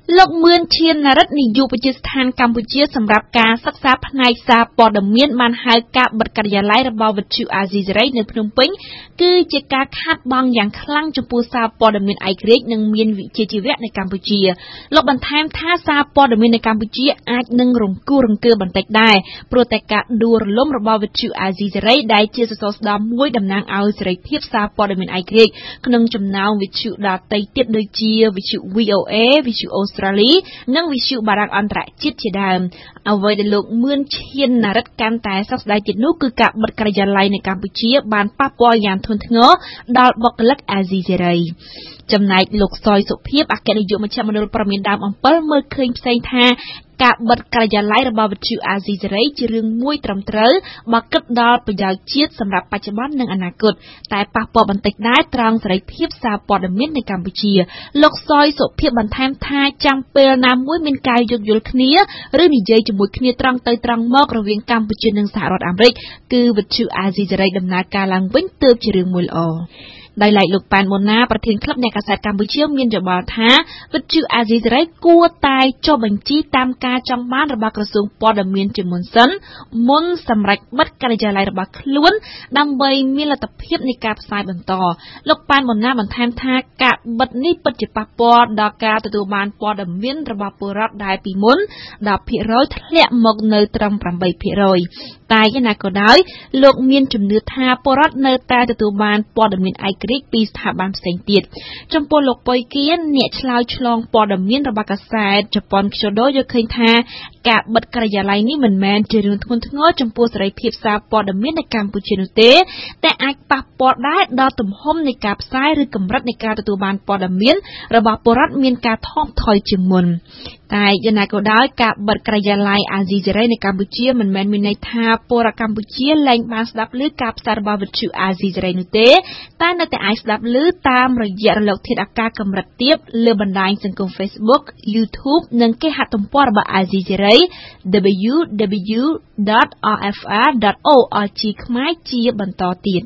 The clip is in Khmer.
លោកមឿនឈៀនណារិតនាយកវិទ្យាស្ថានកម្ពុជាសម្រាប់ការសិក្សាផ្នែកសារព័ត៌មានបានហៅការបិទការិយាល័យរបស់វិទ្យុអាស៊ីសេរីនៅភ្នំពេញគឺជាការខាតបង់យ៉ាងខ្លាំងចំពោះសារព័ត៌មានឯករាជ្យនិងមានវិជ្ជាជីវៈនៅកម្ពុជាលោកបន្ថែមថាសារព័ត៌មាននៅកម្ពុជាអាចនឹងរង្គោះរង្គើបន្តិចដែរព្រោះតែការដួលរលំរបស់វិទ្យុអាស៊ីសេរីដែលជាសសរស្តម្ភមួយតំណាងឲ្យសេរីភាពសារព័ត៌មានឯករាជ្យក្នុងចំណោមវិទ្យុដទៃទៀតដូចជាវិទ្យុ VOA វិទ្យុអូស្ត្រាលីនិងវិទ្យុបារាំងអន្តរជាតិជាដើមអ្វីដែលលោកមឿនឈៀនណារិតកាន់តែសោកស្ដាយទៀតនោះគឺការបិទការិយាល័យនៅកម្ពុជាបានប៉ះពាល់យ៉ាងធ្ងន់ធ្ងរដល់បុគ្គលិកអាស៊ីសេរីចំណែកលោកសយសុភាពអគ្គនាយកមជ្ឈមណ្ឌលព័ត៌មានដើមអំពិលមើលឃើញផ្សេងថាការបិទការិយាល័យរបស់វិទ្យុអាស៊ីសេរីជារឿងមួយត្រឹមត្រូវបើគិតដល់ប្រយោជន៍ជាតិសម្រាប់បច្ចុប្បន្ននិងអនាគតតែប៉ះពាល់បន្តិចដែរត្រង់សេរីភាពសារព័ត៌មាននៅកម្ពុជាលោកសយសុភាពបន្ថែមថាចាំពេលណាមួយមានការយោគយល់គ្នាឬនិយាយជាមួយគ្នាត្រង់ទៅត្រង់មករវាងកម្ពុជានិងសហរដ្ឋអាមេរិកគឺវិទ្យុអាស៊ីសេរីដំណើរការឡើងវិញទើបជារឿងមួយល្អដោយឡែកលោកប៉ែនប៊ុនណាប្រធានក្លឹបអ្នកកាសែតកម្ពុជាមានយោបល់ថាវិទ្យុអាស៊ីសេរីគួរតែចុះបញ្ជីតាមការចង់បានរបស់ក្រសួងព័ត៌មានជាមុនសិនមុនសម្រាប់បិទការិយាល័យរបស់ខ្លួនដើម្បីមានលទ្ធភាពនៃការផ្សាយបន្តលោកប៉ែនប៊ុនណាបន្ថែមថាការបិទនេះពិតជាប៉ះពាល់ដល់ការទទួលបានព័ត៌មានរបស់ពលរដ្ឋដែលពីមុន 10% ធ្លាក់មកនៅត្រឹម 8%តែយ៉ាងណាក៏ដោយលោកមានជំនឿថាពលរដ្ឋនៅតែទទួលបានព័ត៌មានឯករាជ្យពីស្ថាប័នផ្សេងទៀតចំពោះលោកប៉ុយគៀនអ្នកឆ្លើយឆ្លងព័ត៌មានរបស់កាសែតជប៉ុនខ្ជូដូយល់ឃើញថាការបិទការិយាល័យនេះមិនមែនជារឿងធ្ងន់ធ្ងរចំពោះសេរីភាពសារព័ត៌មាននៅកម្ពុជានោះទេតែអាចប៉ះពាល់ដែរដល់ទំហំនៃការផ្សាយឬកម្រិតនៃការទទួលបានព័ត៌មានរបស់ពលរដ្ឋមានការថមថយជាងមុនតែយ៉ាងណាក៏ដោយការបិទការិយាល័យអាស៊ីសេរីនៅកម្ពុជាមិនមែនមានន័យថាពលរដ្ឋកម្ពុជាលែងបានស្ដាប់ឮការផ្សាយរបស់វិទ្យុអាស៊ីសេរីនោះទេតែនៅតែអាចស្ដាប់ឮតាមរយៈរលកធាតុអាកាសកម្រិតទាបលើបណ្ដាញសង្គម Facebook, YouTube និងគេហទំព័ររបស់អាស៊ីសេរី www.rfr.org ខ្មែរជាបន្តទៀត